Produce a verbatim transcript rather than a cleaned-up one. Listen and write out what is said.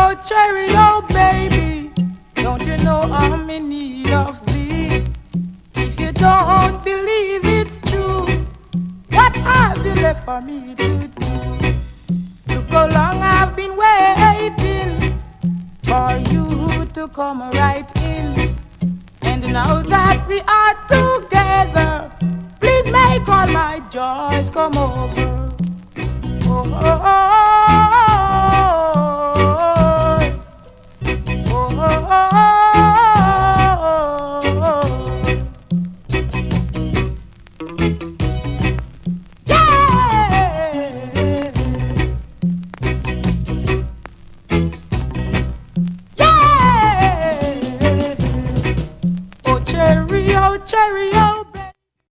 oh, cherry, oh, baby, don't you know I'm in need of thee? If you don't believe it's true, what have you left for me to do? Look how long I've been waiting for you to come right in. And now that we are together, please make all my joys come over. Oh, oh, oh, oh, oh, oh, yeah, yeah. Oh, cherry, oh, cherry, oh.